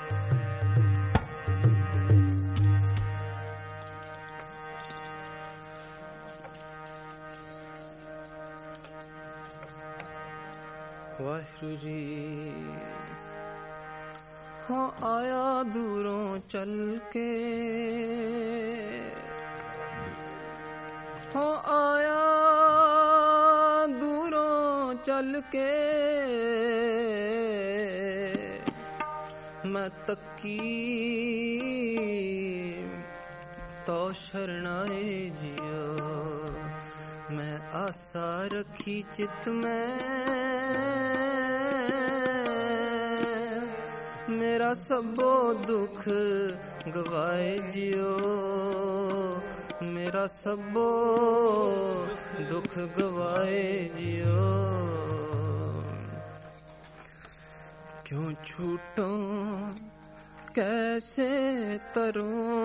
वाहिगुरु जी हाँ आया दूरों चल के, हाँ आया दूरों चल के, मैं तकी तो शरणाए जियो, मैं आशा रखी चित में, मेरा सबो दुख गवाए जियो, मेरा सबो दुख गवाए जियो। क्यों छूटूं कैसे तरूं,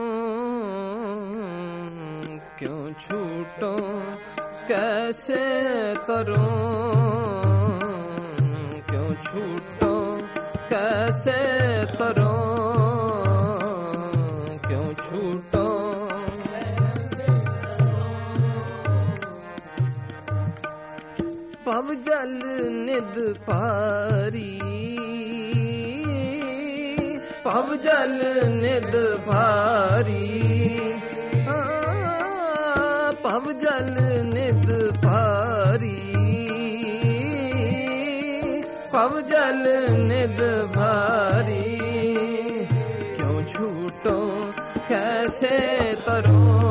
क्यों छूटूं कैसे तरूं, क्यों छूटूं कैसे तरूं, क्यों छूटूं। पव जल निद पारी, पव जल निद भारी, पव जल निद भारी, पव जल निद भारी। क्यों छूटूं कैसे तरूं,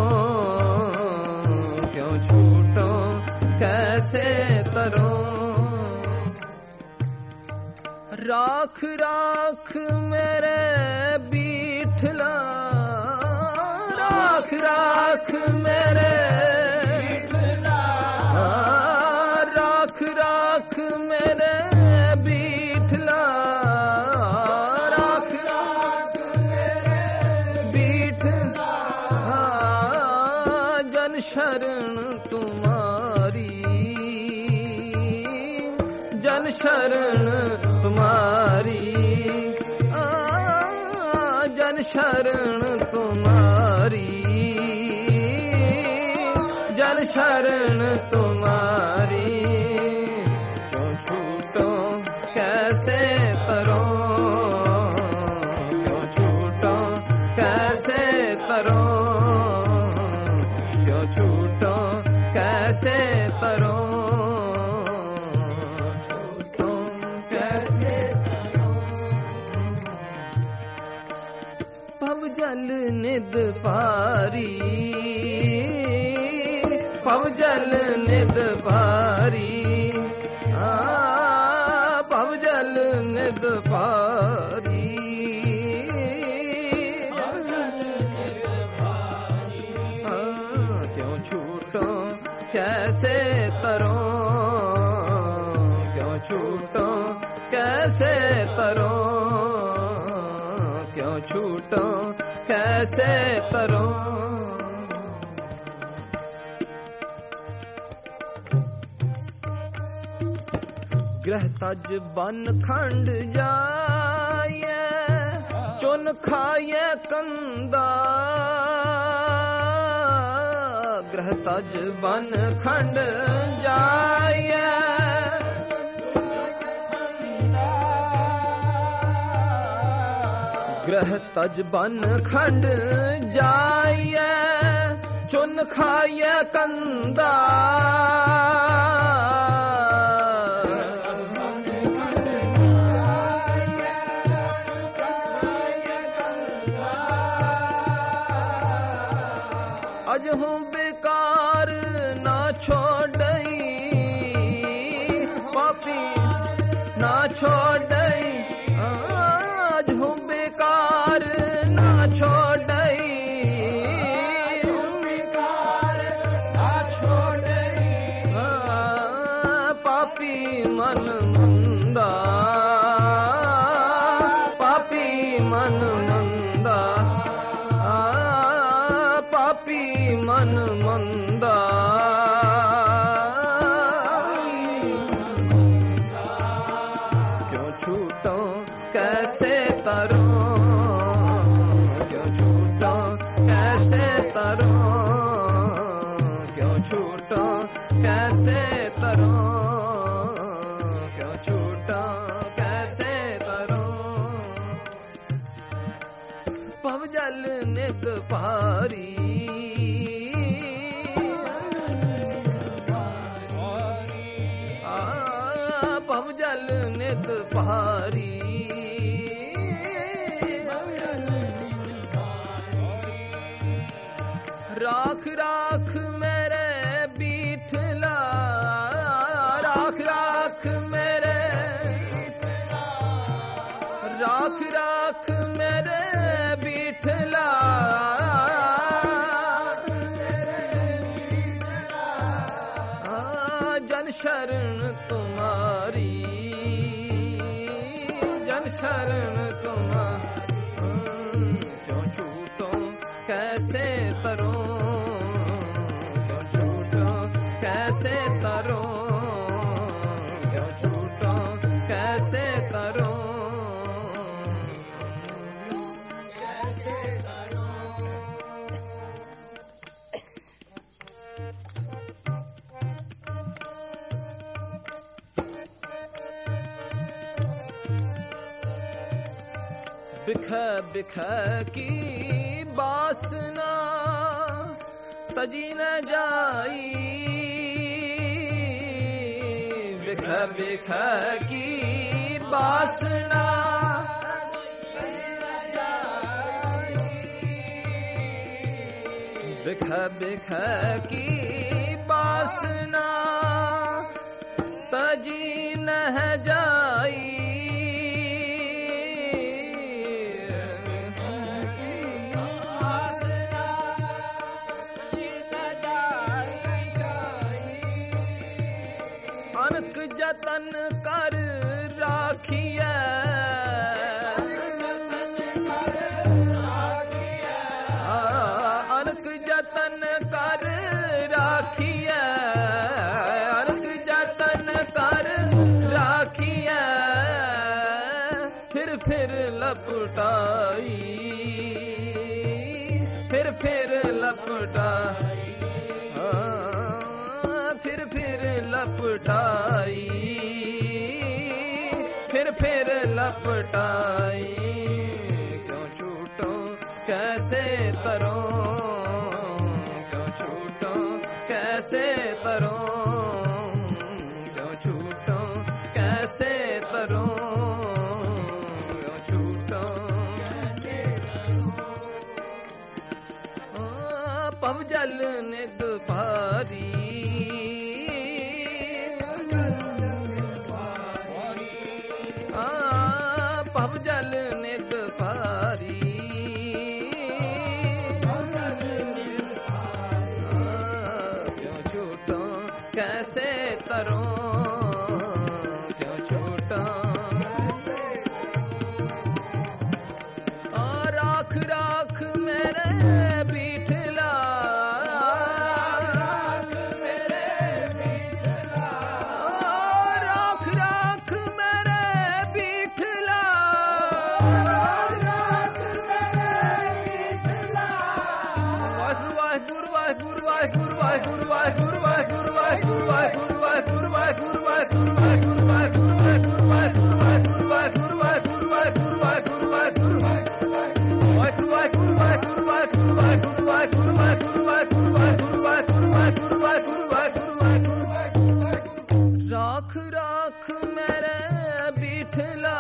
क्यों छूटूं कैसे तरूं। राख राख मेरे बीठला, राख राख मेरे बीठला, राख राख मेरे बीठला, राख राख मेरे बीठला। जन शरण तुम्हारी, जन शरण तुम्हारी, जन शरण तुम्हारी, जन शरण तुम्हारी। क्यों छूटूं कैसे तरूं, क्यों छूटूं कैसे तरूं, क्यों छूटूं कैसे तरूं। पव जल निद पारी, पव जल निद पारी, पव जल निद पारी, क्यों छूटूं कैसे तरूं, क्यों छूटूं कैसे तरूं, क्यों छूटूं कैसे तरूं। ग्रह तज बन खंड जाए, चुन खाए कंदा, ग्रह तज बन खंड जाए, ग्रह तज बन खंड जाए, चुन खाए कंदा। अज हूँ बेकार ना छोड़ई, पापी ना छोड़ई, आज हूँ बेकार ना छोड़ई, बेकार ना छोड़ई। पापी मन मंदा, पापी मन मंदा, पापी मन मंदा। क्यों छूटूं कैसे तरूं, नित भारी भवजल नित भारी राख राख मेरे बीठला राख राख मेरे राख राख मेरे बीठला जन शरण तुम्हारी जन शरण तुम्हारी क्यों छूटो कैसे तरो क्यों छूटो कैसे तरो क्यों छूटो कैसे तरो बिख बिख की बासना तजी न जाई बिख बिख की बासना बिख बिख की बासना तजी न जाई जतन कर राखिए अनक जतन कर राखिए अनक जतन कर राखिए फिर लपटाई फिर लपटाई फिर लपटाई फिर लपटाई क्यों छूटो कैसे तरो क्यों छूटो कैसे तरो क्यों छूटो कैसे तरो क्यों छूटो पवजल नित भारी भवजल नित भारी क्यों छूटो कैसे तरो क्यों छूटो राख राख मेरे बीठला राख राख मेरे बीठला राख राख मेरे बीठला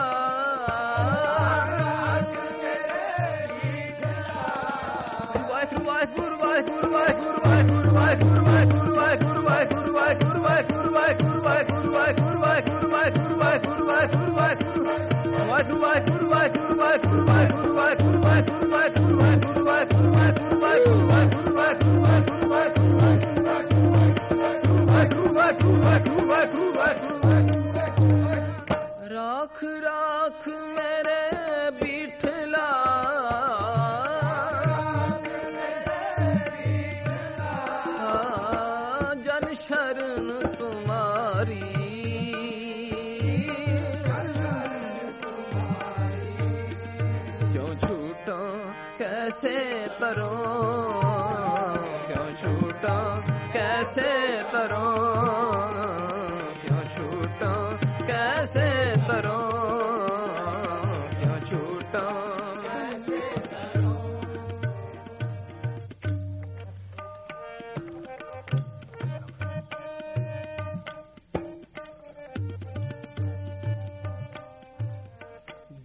राख राख मेरे बीठला जन शरण तुम्हारी क्यों छूटो कैसे तरो क्यों छूटो कैसे तरो क्यों छूटो कैसे तरो क्यों छूटो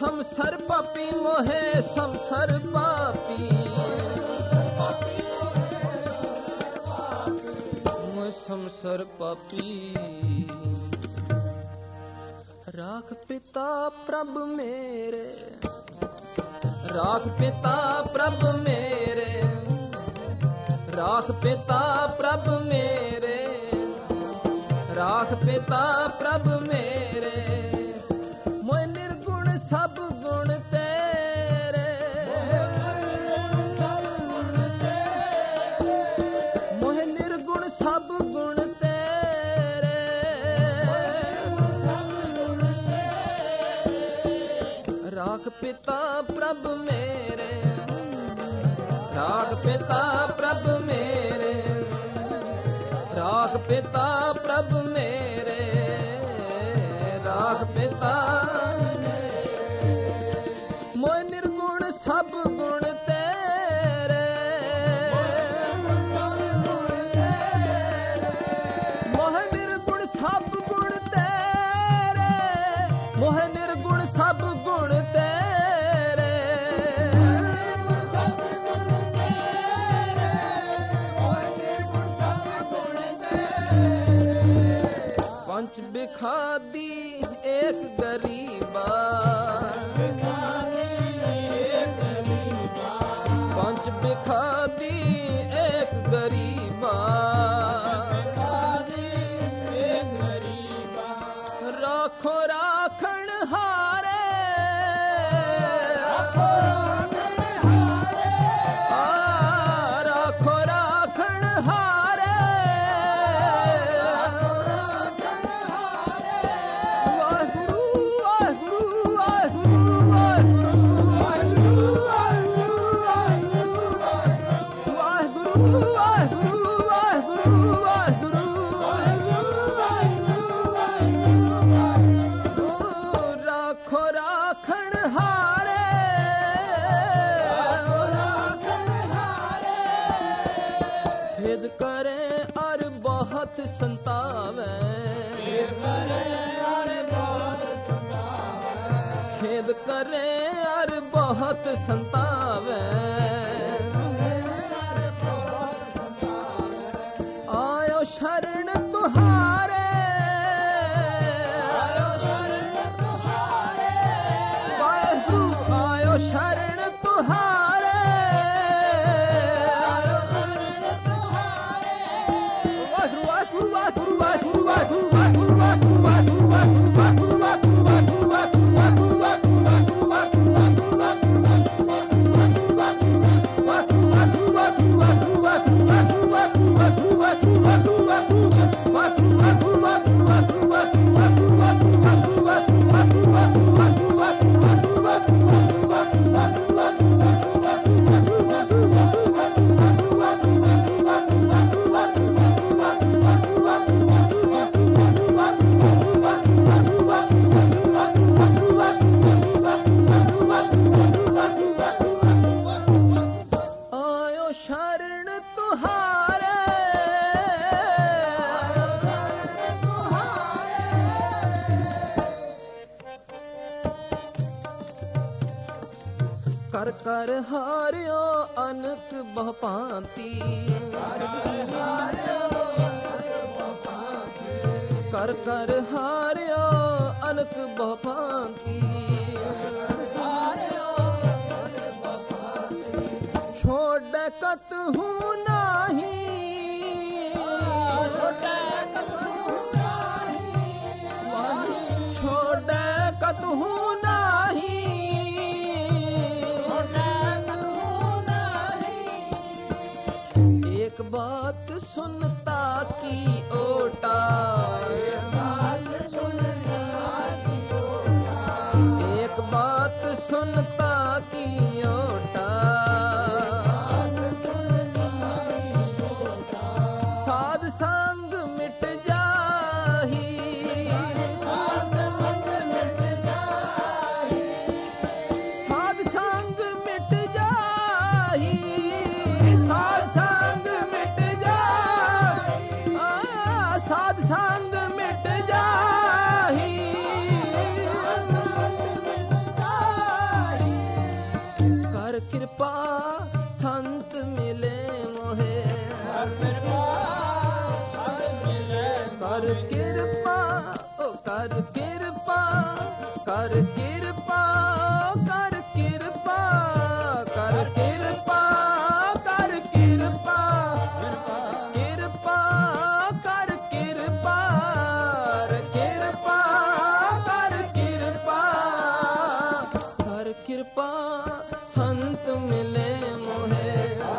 ਸੰਸਰ ਪਾਪੀ ਮੋਹੇ ਸੰਸਰ ਪਾਪੀ ਮੋਹ ਸੰਸਰ ਪਾਪੀ ਰਾਖ ਪਿਤਾ ਪ੍ਰਭ ਮੇਰੇ ਰਾਖ ਪਿਤਾ ਪ੍ਰਭ ਮੇਰੇ ਰਾਖ ਪਿਤਾ ਪ੍ਰਭ ਮੇਰੇ ਰਾਖ ਪਿਤਾ ਪ੍ਰਭ ਮੇਰੇ ਮੋਹ ਨਿਰਗੁਣ ਸਭ ਗੁਣ ਤੇਰੇ ਮੋਹ ਨਿਰਗੁਣ ਸਭ ਗੁਣ ਤੇਰੇ ਰਾਖ ਪਿਤਾ ਪ੍ਰਭ ਮੇਰੇ ਰਾਖ ਪਿਤਾ ਪ੍ਰਭ ਮੇਰੇ ਰਾਖ ਪਿਤਾ ਪ੍ਰਭ ਮੇਰੇ ਰਾਖ ਪਿਤਾ ਮੋਹ ਨਿਰਗੁਣ ਸਭ ਗੁਣ ਤੇਰੇ ਮੋਹ ਨਿਰਗੁਣ ਸਭ ਗੁਣ ਤੇਰੇ ਮੋਹ ਨਿਰਗੁਣ ਸਭ ਗੁਣ ਤੇਰੇ पंच बिखादी एक गरीबा पंच बिखादी एक गरीबा राखो राखण हारे राखो राखण हारे संतावे खेद करे अर बहुत संतावे आयो शरण तुहारे वाहेगुरु आयो शरण तुहारे कर कर हारियो अनक बहुभांति कर कर हारियो अनक बहुभांति छोड़ कत हूँ नाही छोड़ कत हूँ नाही एक बात सुनता की ओटा एक बात सुनता की ओटा साध संग मिट जाही साध संग मिट जाही साध संग मिट जाही साध संग मिट जाही ਕਰ ਕਿਰਪਾ ਕਰ ਕਿਰਪਾ ਕਰ ਕਿਰਪਾ ਕਰ ਕਿਰਪਾ ਕਿਰਪਾ ਕਰ ਕਿਰਪਾ ਕਿਰਪਾ ਕਰ ਕਿਰਪਾ ਕਰ ਕਿਰਪਾ ਸੰਤ ਮਿਲੇ ਮੋਹੇ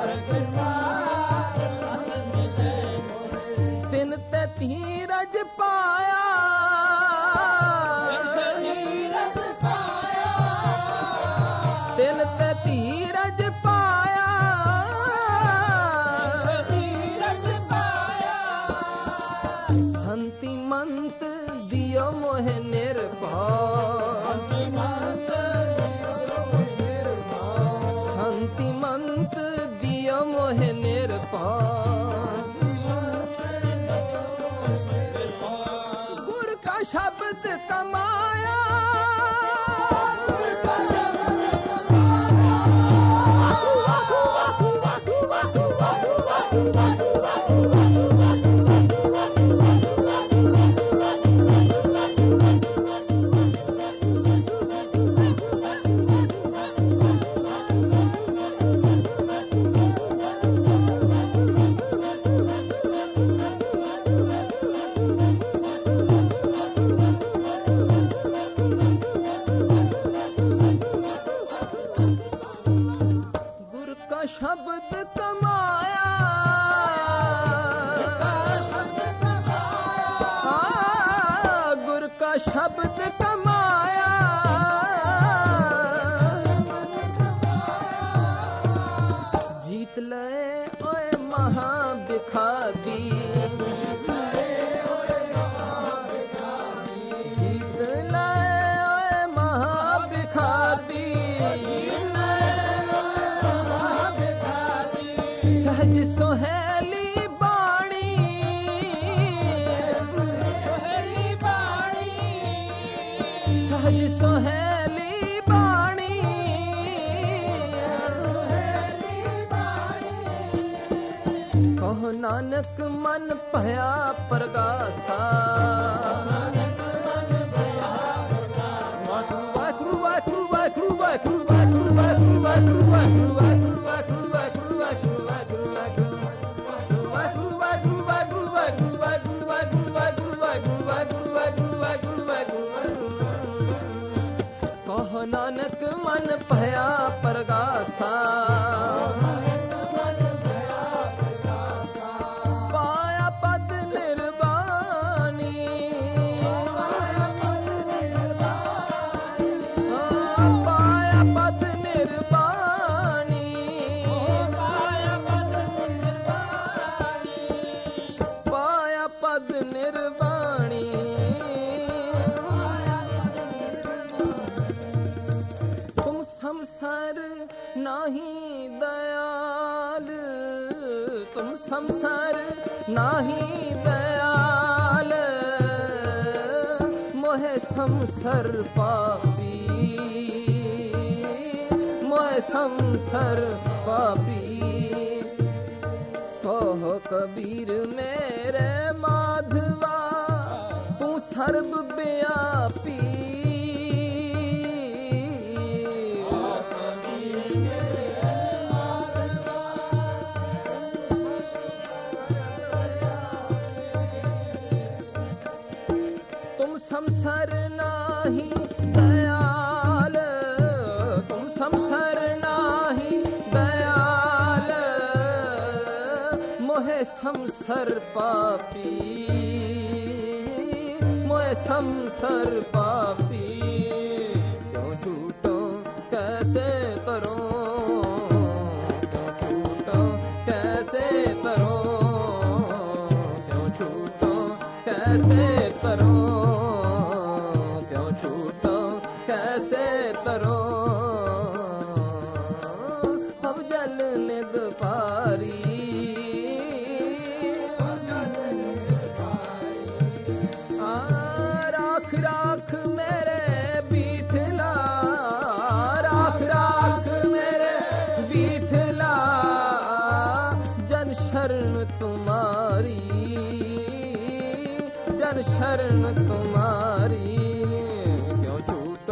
ਤਿਨ ਤੇ ਧੀਰਜ ਪਾਇਆ ਤਿਨ ਤੇ ਧੀਰਜ ਪਾਇਆ ਸੰਤੀ ਮੰਤ ਦਿਓ ਮੋਹਿ ਨਿਰਭਉ ਸੰਤੀ ਮੰਤ ਦਿਓ ਮੋਹਿ ਨਿਰਭਉ ਗੁਰ ਕਾ ਸ਼ਬਦ ਕਮਾਇਆ ਸ਼ਬਦ ਕਮਾਇਆ ਗੁਰ ਕਾ ਸ਼ਬਦ ਕਮਾਇਆ ਜੀਤ ਲਏ ਓਏ ਮਹਾ ਬਿਖਾਦੀ ਜੀਤ ਲਏ ਓਏ ਮਹਾ ਬਿਖਾਦੀ ਸਹਜ ਸੁਹੇਲੀ ਬਾਣੀ ਸਹਜ ਸੁਹੇਲੀ ਬਾਣੀ ਕਹੋ ਨਾਨਕ ਮਨ ਭਇਆ ਪ੍ਰਗਾਸਾ ਵਾਹਿਗੁਰੂ ਵਾਹਿਗੁਰੂ ਵਾਹਿਗੁਰੂ ਵਾਹਿਗੁਰੂ ਵਾਹਿਗੁਰੂ ਵਾਹਿਗੁਰੂ ਵਾਹਿਗੁਰੂ ਵਾਹਿਗੁਰੂ ਕਹੋ ਨਾਨਕ ਮਨ ਭਇਆ ਪ੍ਰਗਾਸਾ ਪਾਇਆ ਪਦ ਨਿਰਵਾਣੀ ਪਾਇਆ ਪਦ ਨਿਰਵਾਣੀ ਪਾਇਆ ਪਦ ਨਿਰਵਾਣੀ ਤੁਮ ਸੰਸਾਰ ਨਾਹੀ ਦਇਆਲ ਤੁਮ ਸੰਸਾਰ ਨਾਹੀ ਦਇਆਲ ਮੋਹਿ ਸੰਸਰ ਪਾਪੀ ਮੋਹਿ ਸੰਸਰ ਪਾਪੀ ਕਹੋ ਕਬੀਰ ਮੇਰੇ ਮਾਧਵਾ ਤੂੰ ਸਰਬ ਵਿਆਪੀ तुम संसार नाही दयाल तुम संसार नाही दयाल मोहे संसार पापी मोहे संसार पापी क्यों झूठो कैसे करो क्यों झूठो कैसे करो क्यों झूठो कैसे करो कैसे तरो अब जल निद पारी राख राख मेरे बीठला राख राख मेरे बीठला जन शरण तुम्हारी जन शरण तुम्हारी क्यों झूठ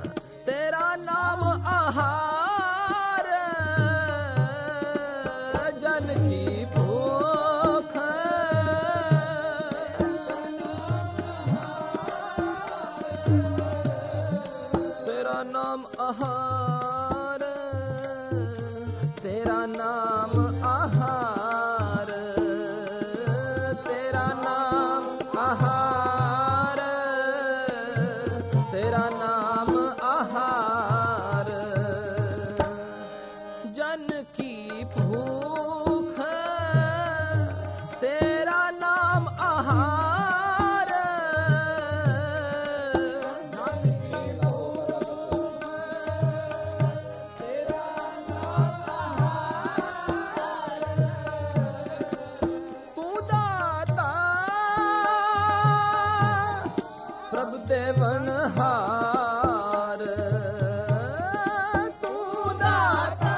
तेरा नाम आहार, तेरा नाम आहार, तेरा नाम आहार, तेरा नाम आहार, जन की भूख तेरा नाम आहार, देवनहार, तू दाता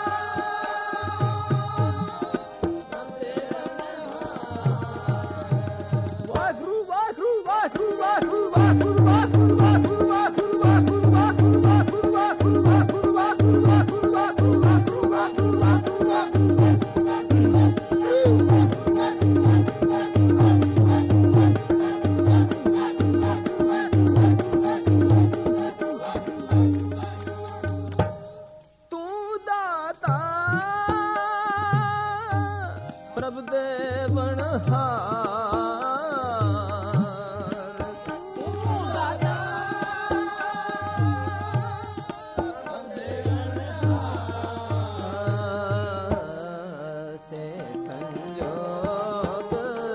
वाहगुरु वाहगुरु वाहगुरु वाहगुरु वाहगुरु वाहगुरु वाहगुरु वाहगुरु वाहगुरु वाहगुरु वाहगुरु वाहगुरु वाहगुरु वाहगुरु वाहगुरु वाहगुरु प्रभु देवनहार, तू दाता से संजोग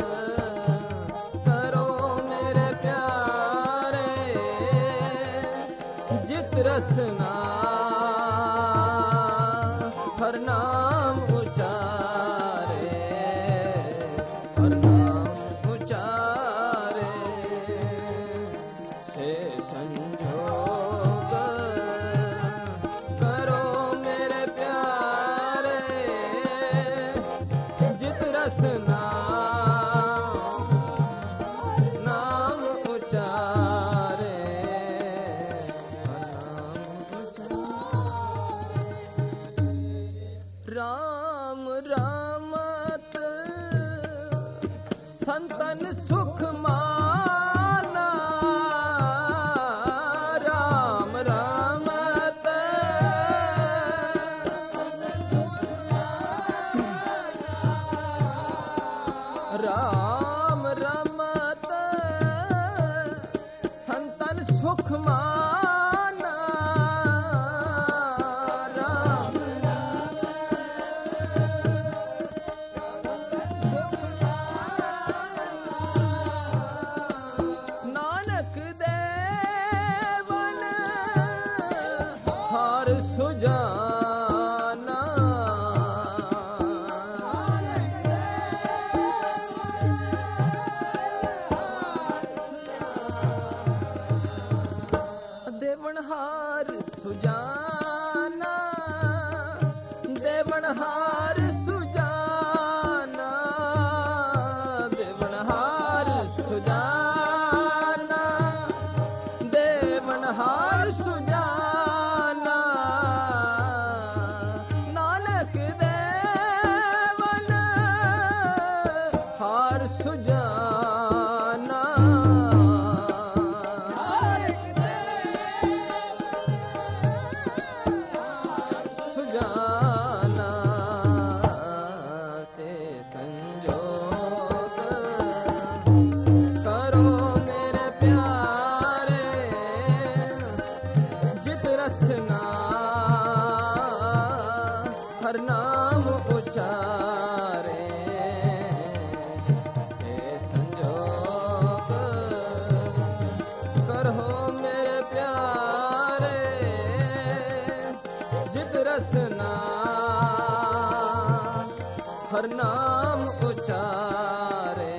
करो मेरे प्यारे, जित रसना हर नाम उचारे, हर नाम उचारे, से संजोग करो मेरे प्यारे, जित रसना नाम उचारे, हर नाम उचारे। राम रामत संतन सुख माना, राम रामत राम रामत संतन सुख माना, राम नानक देवन हार सुजाना, देवनहार सुजाना, देवनहार सुजाना, देवनहार सुजाना, देवनहार सुजाना, नानक देवन हार सुजाना, सुजाना, से संजोग करो मेरे प्यारे, जित रसना हर नाम उचारे, से संजोग करो मेरे प्यारे, जित रसना हर नाम उचारे,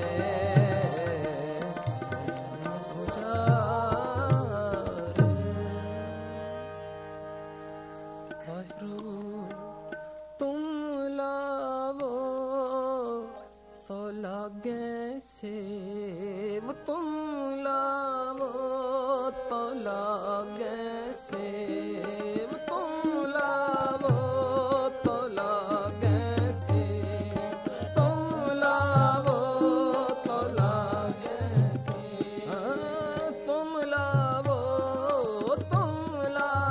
तुम लावो तो लागे सेव, तुम लावो तो लागे सेव, तुम लावो तो लागे सेव, तुम लावो तो लागे सेव, तुम लावो, तुम लावो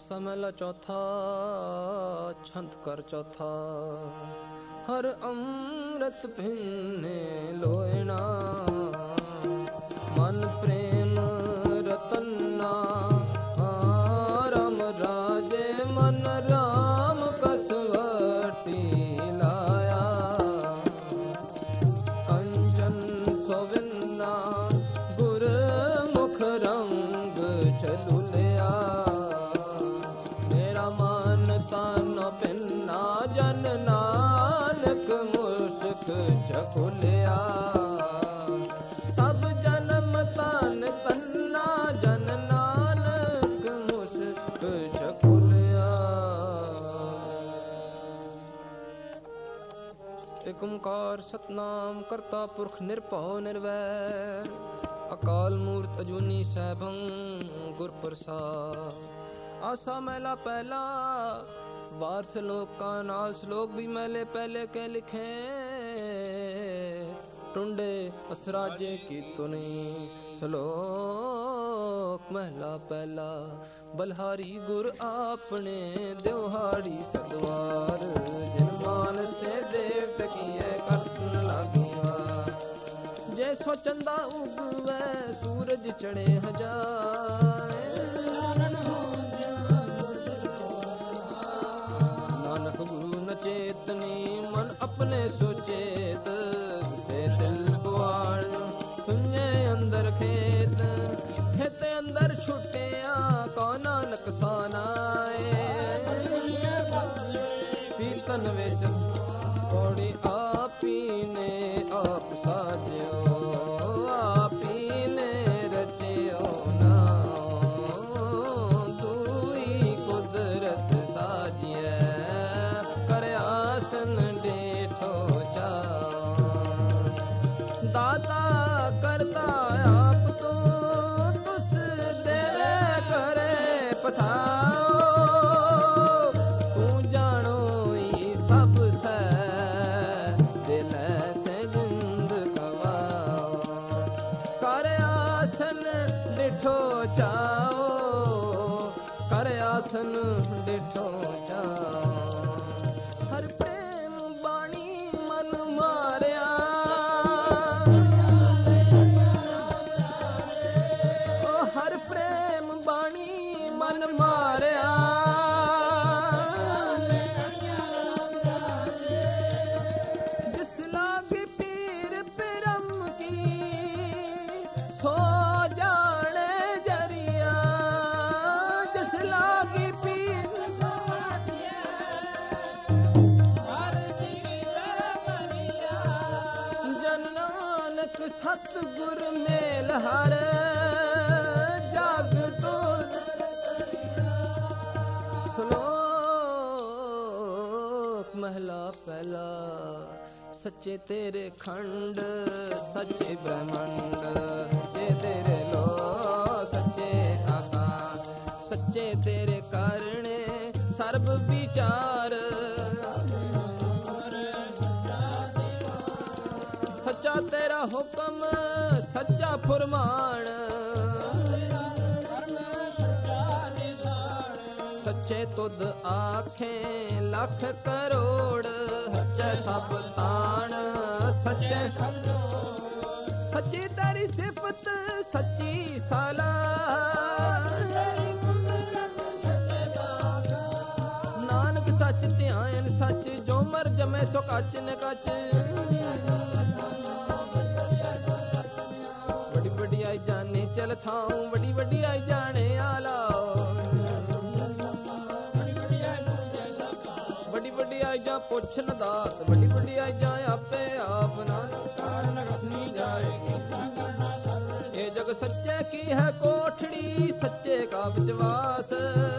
ਆਸਾ ਮਹਿਲਾ ਚੌਥਾ, ਛੰਤ ਕਰ ਚੌਥਾ। ਹਰ ਅੰਮ੍ਰਿਤ ਪੀਨੇ ਲੋਇਣਾ, ਮਨ ਪ੍ਰੇਮ ਰਤਨਾ। ਰਾਮ ਰਾਜੇ ਮਨ ਰਾਮ ਕਸਵਟੀ ਲਾਇਆ, ਕੰਚਨ ਸੋਵਿੰਨਾ ਗੁਰ ਮੁਖ ਰੰਗ ਚਲੁਲਿਆ। ਮੇਰਾ ਮਨ ਤਨ ਪਿੰਨਾ ਜਨ ਨਾਨਕ ਮੁਸਕ ਚਖੁਲਿਆ। ਸਭ ਜਨਮ ਤਨ ਤੰਨਾ ਜਨ ਨਾਨਕ ਮੁਸਕ ਚਖੁਲਿਆ। ਏਕ ਓੰਕਾਰ ਸਤਨਾਮ ਕਰਤਾ ਪੁਰਖ ਨਿਰਭਉ ਨਿਰਵੈਰ, ਅਕਾਲ ਮੂਰਤ ਅਜੂਨੀ ਸੈਭੰ ਗੁਰ ਪ੍ਰਸਾਦ। ਆਸਾ ਮਹਿਲਾ ਪਹਿਲਾ, ਵਾਰ ਸਲੋਕਾਂ ਨਾਲ ਸ਼ਲੋਕ ਵੀ ਮਹਿਲੇ ਪਹਿਲੇ ਕੇ ਲਿਖੇ। ਟੁੰਡੇ ਅਸਰਾਜੇ ਕੀ ਤੁਨੀ, ਸ਼ਲੋਕ ਮਹਿਲਾ ਪਹਿਲਾ। ਬਲਹਾਰੀ ਗੁਰ ਆਪਣੇ ਦਿਵਹਾੜੀ ਸਦਵਾਰ, ਜਿਨ ਮਾਨ ਸੇ ਦੇਵਤ ਕੀਏ ਕਰਤਨ ਲਾਗੀਆਂ। ਜੇ ਸੋ ਚੰਦਾ ਉਗਵੇ ਸੂਰਜ ਚੜੇ ਹਜ਼ਾਰ, ਨਾਨਕ ਗੁਰੂ ਨ ਚੇਤਨੀ ਮਨ ਆਪਣੇ ਸੁਚੇਤ। ਸੇ ਦਿਲ ਪੁਆਲ ਸੁਨੇ ਅੰਦਰ ਖੇਤ, ਖੇਤ ਅੰਦਰ ਛੁੱਟਿਆ ਕੋ ਨਾਨਕ ਸਾਨਾਏ। ਕੀਰਤਨ ਵਿੱਚ ਕੋੜੀ ਆਪੀ ਨੇ ਆਪ ਸਾਜਿਓ, ਆਪੀ ਨੇ ਰਚਿਓ ਨਾਉ। ਦੂਈ ਕੁਦਰਤ ਸਾਜਿਐ ਕਰ ਆਸਨ ਡੇਠੋ ਜਾਓ। ਦਾਤਾ ਕਰਤਾ ਆਪ ਤੋਂ, ਤੁਸ ਦੇਵੇ ਕਰੇ ਪਸਾਓ। ਤੂੰ ਜਾਣੋ ਈ ਸਭ ਸੈ, ਦਿਲ ਸੇ ਜਿੰਦ ਗਵਾਓ। ਕਰ ਆਸਨ ਡਿਠੋ ਜਾਓ, ਕਰ ਆਸਨ ਡਿਠੋ ਜਾਓ। ਹਰ ਪ੍ਰੇਮ ਬਾਣੀ ਮਨ ਮਾਰਿਆ, ਓ ਹਰ ਪ੍ਰੇਮ ਬਾਣੀ ਮਨ ਮਾਰਿਆ। ਜਿਸ ਲਾਗੇ ਪੀਰ ਪਿਰਮ ਕੀ, ਸੋ ਜਾਣੇ ਜਰੀਆ। ਜਿਸ ਲਾਗੇ ਪੀਰ ਜਨ ਨਾਨਕ ਸਤਿਗੁਰ ਮੇਲ ਹਰ, ਜਗ ਤੋ ਸ਼ਲੋਕ ਮਹਿਲਾ ਪਹਿਲਾ। ਸੱਚੇ ਤੇਰੇ ਖੰਡ ਸੱਚੇ ਬ੍ਰਹਮੰਡ, ਸੱਚੇ ਤੇਰੇ ਲੋ ਸੱਚੇ ਆਕਾਸ਼। ਸੱਚੇ ਤੇਰੇ ਕਰਨੇ ਸਰਬ ਵਿਚਾਰ, ਸੱਚਾ ਤੇਰਾ ਹੁਕਮ ਸੱਚਾ ਫੁਰਮਾਨ। ਸੱਚੇ ਤੁਧ ਆਖੇ ਲੱਖ ਕਰੋੜ, ਸੱਚੇ ਸਭ ਤਾਣ ਸੱਚੇ। ਸੱਚੀ ਤੇਰੀ ਸਿਫਤ ਸੱਚੀ ਸਾਲਾ, ਨਾਨਕ ਸੱਚ ਧਿਆਨ ਸੱਚ। ਜੋ ਮਰ ਜਮੇ ਸੋ ਕੱਚ ਨ ਕੱਚ। ਵੱਡੀ ਵੱਡੀ ਆਈ ਜਾਣੇ ਚਲ ਥਾਉ, ਵੱਡੀ ਵੱਡੀ ਆਈ ਜਾਣੇ ਆਲਾ। ਵੱਡੀ ਵੱਡੀ ਆਈ ਜਾ ਪੁੱਛਨ ਦਾਤ, ਵੱਡੀ ਵੱਡੀ ਆਈ ਜਾ ਆਪੇ ਆਪ ਨਾਨਕ ਕਾਰਨ ਰਖਣੀ ਜਾਏਗੀ। ਇਹ ਜਗ ਸੱਚੇ ਕੀ ਹੈ ਕੋਠੜੀ, ਸੱਚੇ ਕਾ ਵਿਸ਼ਵਾਸ।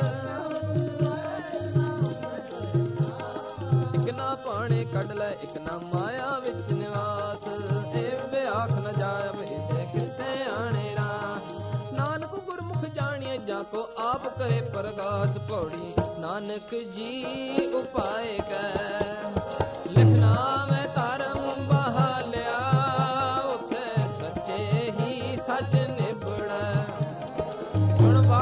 ਇੱਕ ਨਾ ਪਾਣੇ ਕੱਢ ਲੈ, ਇੱਕ ਨਾ ਮਾਇਆ ਵਿੱਚ ਨਿਵਾਸ। ਇਹ ਵਿਆਖ ਨ ਜਾਏ ਇਸੇ ਕਿਸੇ ਆਣੇ ਰਾ। ਨਾਨਕ ਗੁਰਮੁਖ ਜਾਣੀਏ ਜਾਂ ਕੋ ਆਪ ਕਰੇ ਪ੍ਰਗਾਸ ਪੌੜੀ। ਨਾਨਕ ਜੀ ਉਪਾਏ ਕੈ ਲਿਖਣਾ ਮੈਂ ਧਰਮ ਬਹਾਲਿਆ। ਉੱਥੇ ਸੱਚੇ ਹੀ ਸੱਚ ਨਿਬੜੈ। ਹੁਣ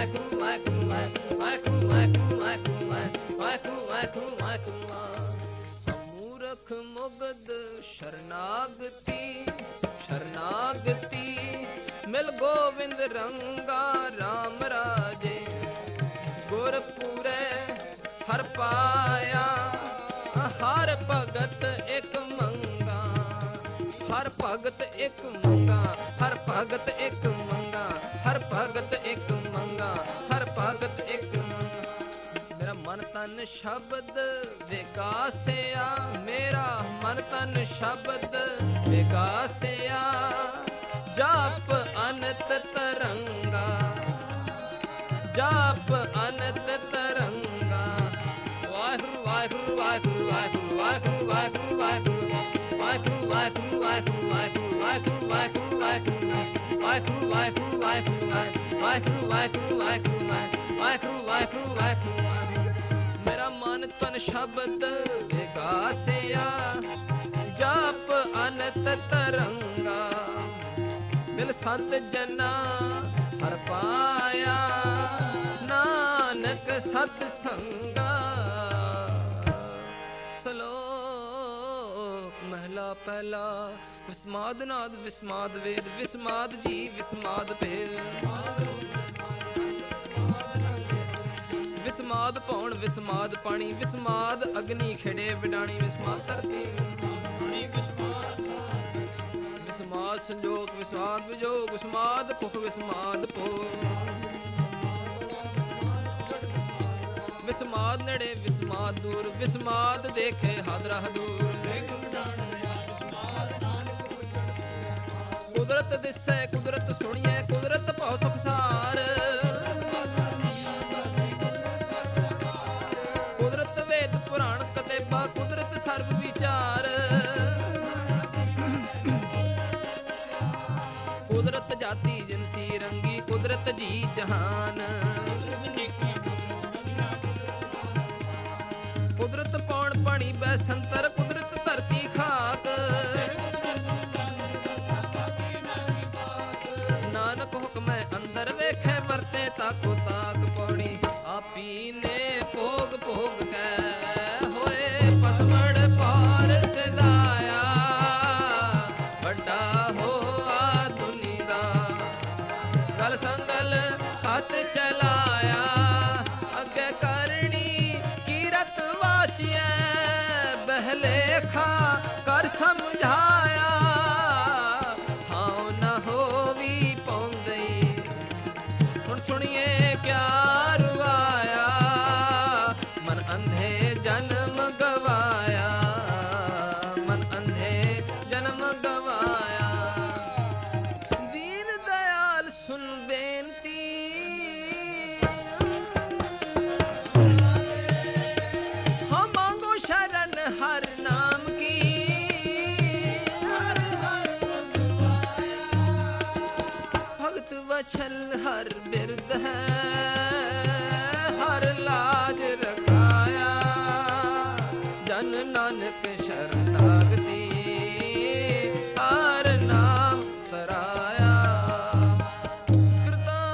ਮੂਰਖ ਮੁਗਦ ਸ਼ਰਨਾਗਤੀ ਸ਼ਰਨਾਗਤੀ ਮਿਲ ਗੋਵਿੰਦ ਰੰਗਾ ਰਾਮ ਰਾਜੇ ਗੁਰਪੂਰੇ ਹਰ ਪਾਇਆ ਹਰ ਭਗਤ ਇੱਕ ਮੰਗਾ ਹਰ ਭਗਤ ਇੱਕ ਮੰਗਾ ਹਰ ਭਗਤ ਇੱਕ ਮੰਗਾ ਹਰ ਭਗਤ ਇੱਕ ਮੰਗਾ ਹਰ ਭਗਤ ਇੱਕ ਮੰਗਾ ਮੇਰਾ ਮਨ ਤਨ ਸ਼ਬਦ ਵਿਗਾਸਿਆ ਮੇਰਾ ਮਨ ਤਨ ਸ਼ਬਦ ਵਿਗਾਸਿਆ ਜਾਪ ਅਨੰਤ ਤਰੰਗਾ ਜਾਪ ਅਨੰਤ ਤਰੰਗਾ ਵਾਹਿਗੁਰੂ ਵਾਹਿਗੁਰੂ ਵਾਹਿਗੁਰੂ ਵਾਹਿਗੁਰੂ ਵਾਹਿਗੁਰੂ ਵਾਹਿਗੁਰੂ ਵਾਹਿਗੁਰੂ ਵਾਹਿਗੁਰੂ ਵਾਹਿਗੁਰੂ ਵਾਹਿਗੁਰੂ ਵਾਹਿਗੁਰੂ ਵਾਹਿਗੁਰੂ ਵਾਹਿਗੁਰੂ ਵਾਹਿਗੁਰੂ ਵਾਹਿਗੁਰੂ ਵਾਹਿਗੁਰੂ ਵਾਹਿਗੁਰੂ ਵਾਹਿਗੁਰੂ ਮੇਰਾ ਮਨ ਤਨ ਸ਼ਬਦ ਵਿਗਾਸਿਆ ਜਾਪ ਅਨੰਤ ਤਰੰਗਾ ਦਿਲ ਸੰਤ ਜਨਾ ਹਰ ਪਾਇਆ ਨਾਨਕ ਸਤ ਸੰਗਾ ਸਲੋਕ ਮਹਿਲਾ ਪਹਿਲਾ ਵਿਸਮਾਦ ਨਾਦ ਵਿਸਮਾਦ ਵੇਦ ਵਿਸਮਾਦ ਜੀ ਵਿਸਮਾਦ ਭੇਦ ਵਿਸਮਾਦ ਪੌਣ ਵਿਸਮਾਦ ਪਾਣੀ ਵਿਸਮਾਦ ਅਗਨੀ ਖੇੜੇ ਵਿਡਾਣੀ ਵਿਸਮਾਦ ਧਰਤੀ ਵਿਸਮਾਦ ਸੰਜੋਗ ਵਿਸਮਾਦ ਵਿਜੋਗ ਵਿਸਮਾਦ ਭੁਖ ਵਿਸਮਾਦ ਭੋਗ ਵਿਸਮਾਦ ਨੇੜੇ ਵਿਸਮਾਦ ਦੂਰ ਵਿਸਮਾਦ ਦੇਖੇ ਹਾਦਰਾ ਹਦੂਰ ਕੁਦਰਤ ਦਿਸੈ ਕੁਦਰਤ ਸੁਣੀਐ ਕੁਦਰਤ ਭਉ ਸੁਖ ਸਾਰ ਕੁਦਰਤ ਵੇਦ ਪੁਰਾਣ ਕਤੇਬਾ ਕੁਦਰਤ ਸਰਬ ਵਿਚਾਰ ਕੁਦਰਤ ਜਾਤੀ ਜਿਨਸੀ ਰੰਗੀ ਕੁਦਰਤ ਜੀ ਜਹਾਨ ਕੁਦਰਤ ਪੌਣ ਪਾਣੀ ਬੈ ਸੰਤਰ ਕੁਦਰਤ ਧਰਤੀ ਖਾਕ ਨਾਨਕ ਹੁਕਮੈ ਅੰਦਰ ਵੇਖੇ ਵਰਤੇ ਤਾਕੋ ਤਾਕ ਪੌੜੀ ਆਪੀ ਨੇ ਭੋਗ ਭੋਗ ਕੈ ਹੋਏ ਪਸਮੜ ਪਾਰ ਸਦਾਇਆ ਵੱਡਾ ਹੋਆ ਦੁਨੀ ਦਾ ਗਲ ਸੰਗਲ ਹੱਥ ਚਲਾਇਆ ਅੱਗੇ ਕਰਨੀ ਕੀਰਤ ਵਾਚਿਐ ਬਹਿਲੇਖਾ ਕਰ ਸਮਝਾਇਆ ਹਾਂ ਨਾ ਹੋਵੀ ਪੌਂਦਈ ਹੁਣ ਸੁਣੀਏ ਕਿਆ ਰੁਆਇਆ ਮਨ ਅੰਧੇ ਜਨਮ ਗਵਾਇਆ ਮਨ ਅੰਧੇ ਜਨਮ ਗਵਾਇਆ ਦੀਨ ਦਇਆਲ ਸੁਨ ਬੇਨਤੀ ਹਾਂ ਮੰਗੋ ਸ਼ਰਨ ਹਰ ਨਾਮ ਕੀ ਭਗਤ ਵਛਲ ਹਰ ਬਿਰਦ ਹੈ ਹਰ ਲਾਜ ਰਖਾਇਆ ਜਨ ਨਾਨਕ ਸ਼ਰਨਾਗਤੀ ਹਰ ਨਾਮ ਤਰਾਇਆ ਕਰਤਾਰ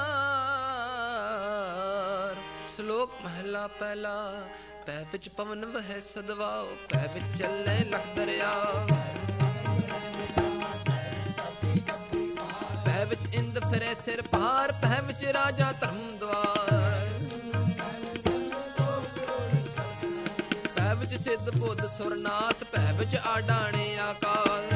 ਸ਼ਲੋਕ ਮਹਿਲਾ ਪਹਿਲਾ ਪੈ ਵਿੱਚ ਪਵਨ ਵਹਿ ਸਦਵਾਓ ਪੈ ਵਿੱਚ ਚੱਲੇ ਲਖ ਦਰਿਆ ਪੈ ਵਿੱਚ ਇੰਦ ਫਿਰੇ ਸਿਰ ਭਾਰ ਪੈ ਵਿੱਚ ਰਾਜਾ ਧਰਮ ਦਵਾਰ ਪੈ ਵਿੱਚ ਸਿੱਧ ਬੁੱਧ ਸੁਰਨਾਥ ਪੈ ਵਿੱਚ ਆਡਾਣੇ ਆਕਾਲ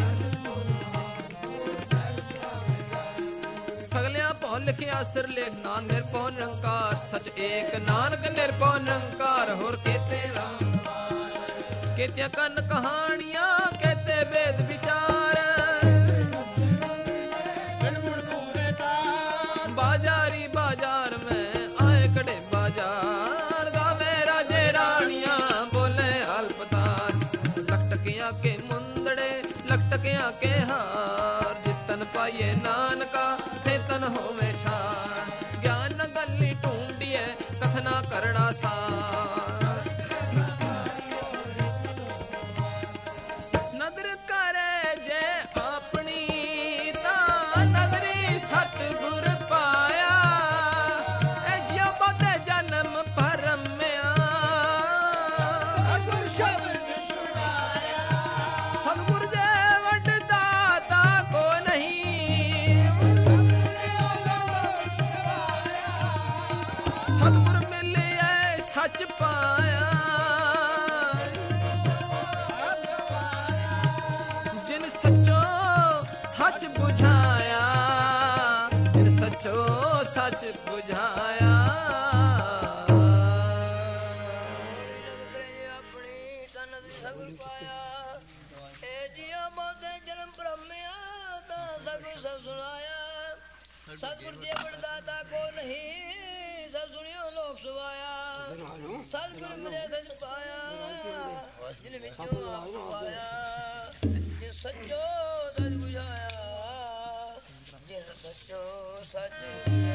ਸਗਲਿਆਂ ਭਉ ਲਿਖਿਆ ਸਿਰ ਲੇਖ ਨਾਮ ਨਿਰਭਉ ਨਿਰੰਕਾਰ ਸਚ ਏਕ ਨਾਨਕ ਨਿਰਭਉ ਨਿਰੰਕਾਰ ਹੋਰ ਕੇਤੇ ਰਾਮ ਕੇਤਿਆਂ ਕੰਨ ਕਹਾਣੀਆਂ ਕੇਤੇ ਵੇਦ ਵਿਚਾਰ बाजारी बाजार में आए कड़े बाजार गावे राजे रानियां बोले अल्पतार लखटकिया के मुंदड़े लखटकिया के हार जितन पाइए नानका सेतन होवे छार ज्ञान गली ढूंढिए कथना करना सार नदर करे जे अपनी ता नदरी सतगुर पाया ਸੱਚ ਬੁਝਾਇਆ सतगुर जी बड़दाता को नहीं सब सुनियो लोक सुवाया सतगुर मिले सच पाया जिन विचों आप पाया जिन सच्चो सच बुझाया जिन सच्चो सच